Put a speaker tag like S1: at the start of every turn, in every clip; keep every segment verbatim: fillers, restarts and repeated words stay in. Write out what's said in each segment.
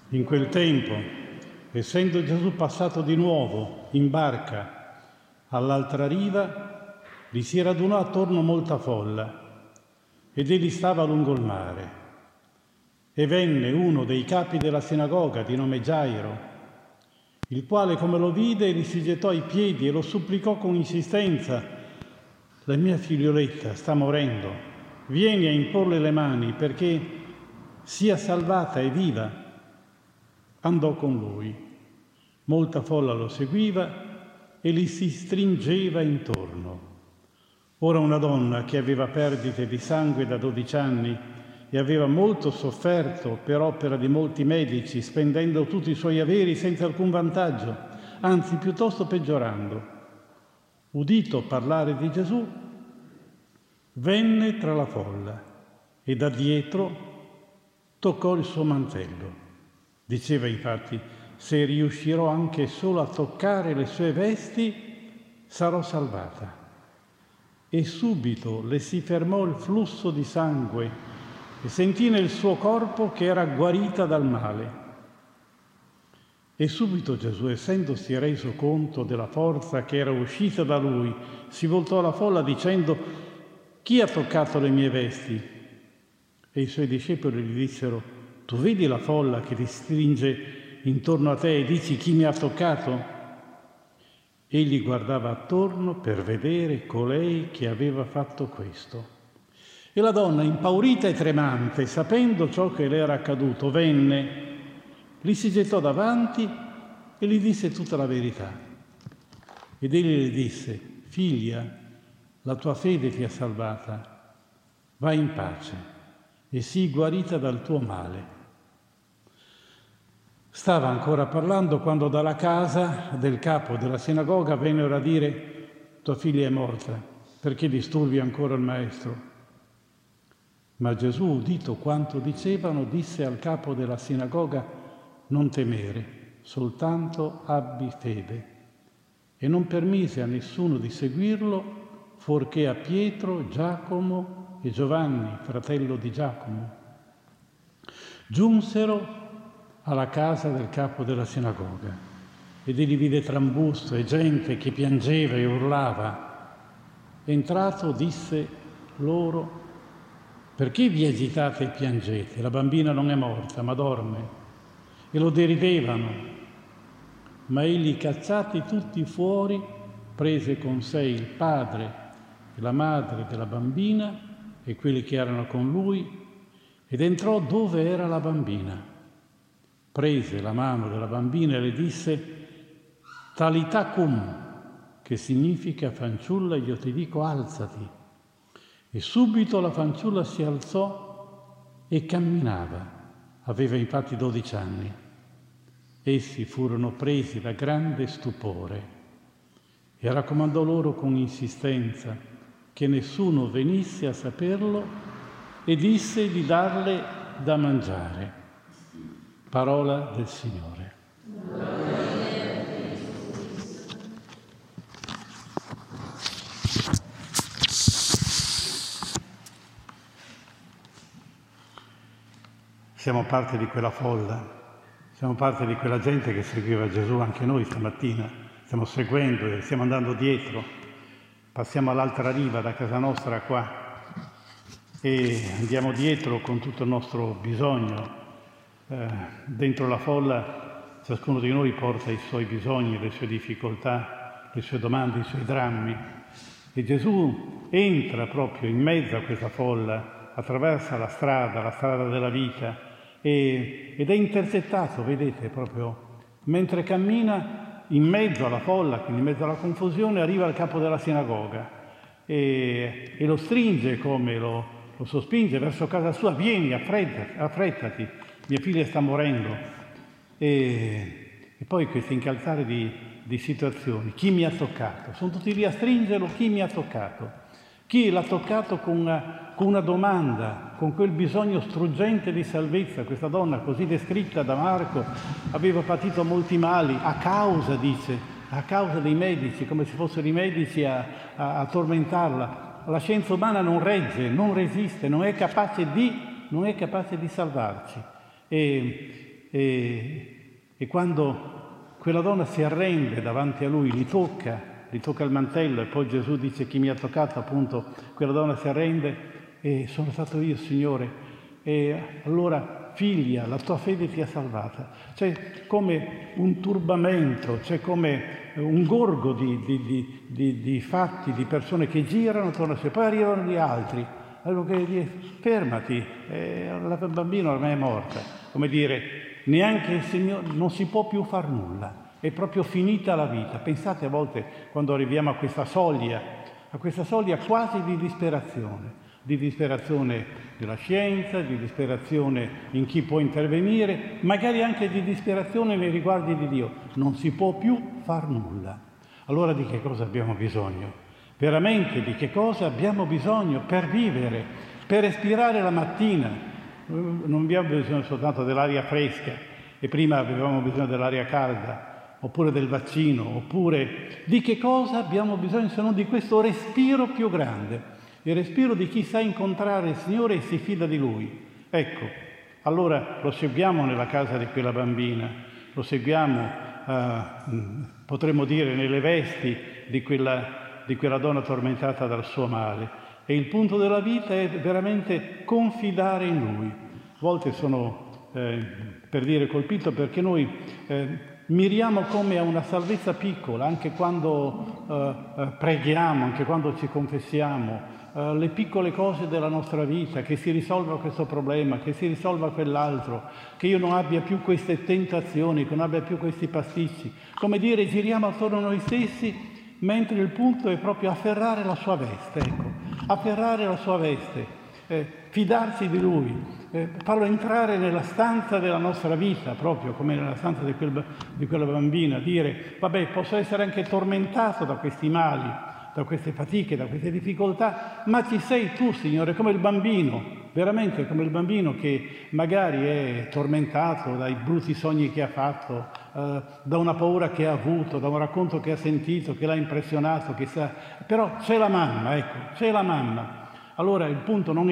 S1: In quel tempo, essendo Gesù passato di nuovo in barca all'altra riva, gli si radunò attorno molta folla ed egli stava lungo il mare. E venne uno dei capi della sinagoga di nome Gairo, il quale, come lo vide, gli si gettò ai piedi e lo supplicò con insistenza: la mia figlioletta sta morendo, vieni a imporle le mani perché sia salvata e viva. Andò con lui. Molta folla lo seguiva e gli si stringeva intorno. Ora una donna che aveva perdite di sangue da dodici anni e aveva molto sofferto per opera di molti medici, spendendo tutti i suoi averi senza alcun vantaggio, anzi piuttosto peggiorando, udito parlare di Gesù, venne tra la folla e da dietro toccò il suo mantello. Diceva infatti: se riuscirò anche solo a toccare le sue vesti, sarò salvata. E subito le si fermò il flusso di sangue e sentì nel suo corpo che era guarita dal male. E subito Gesù, essendosi reso conto della forza che era uscita da lui, si voltò alla folla dicendo: chi ha toccato le mie vesti? E i suoi discepoli gli dissero: tu vedi la folla che ti stringe intorno a te e dici: chi mi ha toccato? Egli guardava attorno per vedere colei che aveva fatto questo. E la donna, impaurita e tremante, sapendo ciò che le era accaduto, venne, gli si gettò davanti e gli disse tutta la verità. Ed egli le disse: figlia, la tua fede ti ha salvata, vai in pace e sii guarita dal tuo male. Stava ancora parlando quando dalla casa del capo della sinagoga vennero a dire: tua figlia è morta, perché disturbi ancora il maestro? Ma Gesù, udito quanto dicevano, disse al capo della sinagoga: non temere, soltanto abbi fede. E non permise a nessuno di seguirlo, fuorché a Pietro, Giacomo e Giovanni, fratello di Giacomo. Giunsero alla casa del capo della sinagoga ed egli vide trambusto e gente che piangeva e urlava. Entrato disse loro: perché vi agitate e piangete? La bambina non è morta, ma dorme. E lo deridevano. Ma egli, cacciati tutti fuori, prese con sé il padre e la madre della bambina e quelli che erano con lui ed entrò dove era la bambina. Prese la mano della bambina e le disse: Talità cum, che significa: fanciulla, io ti dico, alzati. E subito la fanciulla si alzò e camminava. Aveva infatti dodici anni. Essi furono presi da grande stupore e raccomandò loro con insistenza che nessuno venisse a saperlo e disse di darle da mangiare. Parola del Signore. Siamo parte di quella folla, siamo parte di quella gente che seguiva Gesù, anche noi stamattina stiamo seguendo e stiamo andando dietro. Passiamo all'altra riva da casa nostra qua e andiamo dietro con tutto il nostro bisogno. Eh, dentro la folla ciascuno di noi porta i suoi bisogni, le sue difficoltà, le sue domande, i suoi drammi. E Gesù entra proprio in mezzo a questa folla, attraversa la strada, la strada della vita, e, ed è intercettato, vedete, proprio mentre cammina in mezzo alla folla, quindi in mezzo alla confusione, arriva al capo della sinagoga e, e lo stringe, come lo, lo sospinge verso casa sua: vieni, affrettati, affrettati, mia figlia sta morendo. E, e poi questo incalzare di, di situazioni. Chi mi ha toccato? Sono tutti lì a stringerlo. Chi mi ha toccato? Chi l'ha toccato con una, con una domanda, con quel bisogno struggente di salvezza? Questa donna, così descritta da Marco, aveva patito molti mali a causa, dice, a causa dei medici, come se fossero i medici a, a, a tormentarla. La scienza umana non regge, non resiste, non è capace di, non è capace di salvarci. E, e, e quando quella donna si arrende davanti a lui, gli tocca, gli tocca il mantello e poi Gesù dice: chi mi ha toccato, appunto, quella donna si arrende e sono stato io, Signore. E allora, figlia, la tua fede ti ha salvata. C'è come un turbamento, c'è come un gorgo di, di, di, di, di fatti, di persone che girano attorno a sé, poi arrivano gli altri. Allora che dice: fermati, eh, la bambina ormai è morta. Come dire, neanche il Signore, non si può più far nulla, è proprio finita la vita. Pensate a volte quando arriviamo a questa soglia, a questa soglia quasi di disperazione, di disperazione della scienza, di disperazione in chi può intervenire, magari anche di disperazione nei riguardi di Dio. Non si può più far nulla. Allora di che cosa abbiamo bisogno? Veramente di che cosa abbiamo bisogno per vivere, per respirare la mattina? Non abbiamo bisogno soltanto dell'aria fresca, e prima avevamo bisogno dell'aria calda, oppure del vaccino, oppure di che cosa abbiamo bisogno se non di questo respiro più grande? Il respiro di chi sa incontrare il Signore e si fida di Lui. Ecco, allora lo seguiamo nella casa di quella bambina, lo seguiamo, eh, potremmo dire, nelle vesti di quella, di quella donna tormentata dal suo male. E il punto della vita è veramente confidare in Lui. A volte sono, eh, per dire, colpito perché noi eh, miriamo come a una salvezza piccola, anche quando eh, preghiamo, anche quando ci confessiamo, Uh, le piccole cose della nostra vita, che si risolva questo problema, che si risolva quell'altro, che io non abbia più queste tentazioni, che non abbia più questi pasticci. Come dire, giriamo attorno a noi stessi, mentre il punto è proprio afferrare la sua veste, ecco, afferrare la sua veste, eh, fidarsi di Lui, eh, farlo entrare nella stanza della nostra vita, proprio come nella stanza di, quel, di quella bambina, dire: vabbè, posso essere anche tormentato da questi mali, da queste fatiche, da queste difficoltà, ma ci sei tu, Signore, come il bambino, veramente come il bambino che magari è tormentato dai brutti sogni che ha fatto, eh, da una paura che ha avuto, da un racconto che ha sentito, che l'ha impressionato, che sa... però c'è la mamma, ecco, c'è la mamma. Allora il punto non è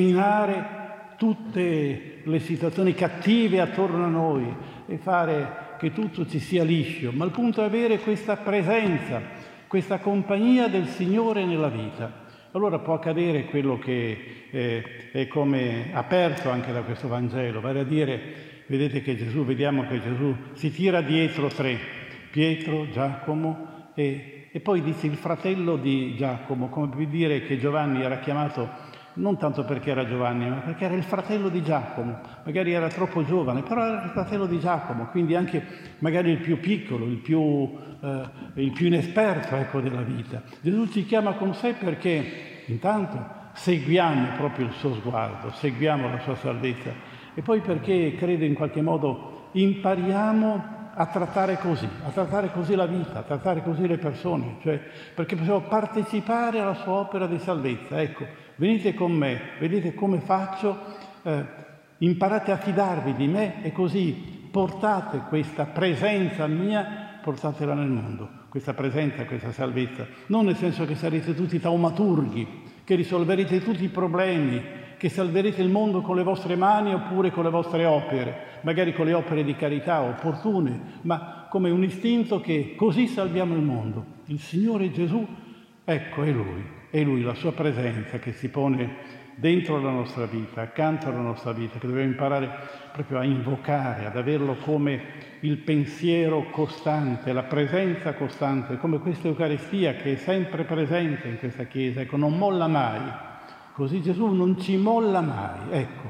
S1: eliminare tutte le situazioni cattive attorno a noi e fare che tutto ci sia liscio, ma il punto è avere questa presenza, questa compagnia del Signore nella vita. Allora può accadere quello che eh, è come aperto anche da questo Vangelo, vale a dire, vedete che Gesù, vediamo che Gesù si tira dietro tre, Pietro, Giacomo e, e poi dice il fratello di Giacomo, come per dire che Giovanni era chiamato non tanto perché era Giovanni, ma perché era il fratello di Giacomo, magari era troppo giovane, però era il fratello di Giacomo, quindi anche magari il più piccolo, il più, eh, il più inesperto, ecco, della vita. Gesù ci chiama con sé perché intanto seguiamo proprio il suo sguardo, seguiamo la sua salvezza, e poi perché credo in qualche modo impariamo a trattare così, a trattare così la vita, a trattare così le persone, cioè perché possiamo partecipare alla sua opera di salvezza. Ecco, venite con me, vedete come faccio, eh, imparate a fidarvi di me e così portate questa presenza mia, portatela nel mondo, questa presenza, questa salvezza, non nel senso che sarete tutti taumaturghi, che risolverete tutti i problemi, che salverete il mondo con le vostre mani oppure con le vostre opere, magari con le opere di carità opportune, ma come un istinto che così salviamo il mondo. Il Signore Gesù, ecco, è Lui, è Lui, la sua presenza che si pone dentro la nostra vita, accanto alla nostra vita, che dobbiamo imparare proprio a invocare, ad averlo come il pensiero costante, la presenza costante, come questa Eucaristia che è sempre presente in questa Chiesa, ecco, non molla mai. Così Gesù non ci molla mai. Ecco,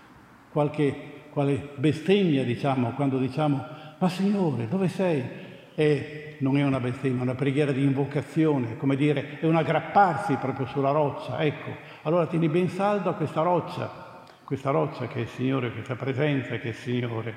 S1: qualche, quale bestemmia diciamo quando diciamo: ma Signore, dove sei? E non è una bestemmia, è una preghiera di invocazione, come dire, è un aggrapparsi proprio sulla roccia. Ecco, allora tieni ben saldo a questa roccia, questa roccia che è il Signore, questa presenza che è il Signore,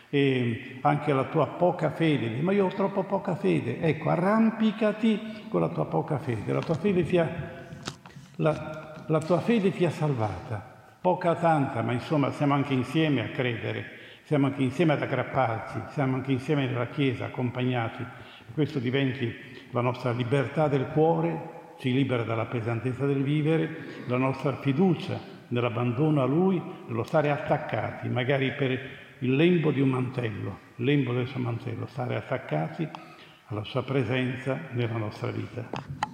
S1: e anche la tua poca fede. Ma io ho troppo poca fede. Ecco, arrampicati con la tua poca fede, la tua fede ti ha... La, La tua fede ti ha salvata, poca o tanta, ma insomma siamo anche insieme a credere, siamo anche insieme ad aggrapparci, siamo anche insieme nella Chiesa, accompagnati. Questo diventi la nostra libertà del cuore, ci libera dalla pesantezza del vivere, la nostra fiducia nell'abbandono a Lui, nello stare attaccati, magari per il lembo di un mantello, il lembo del suo mantello, stare attaccati alla sua presenza nella nostra vita.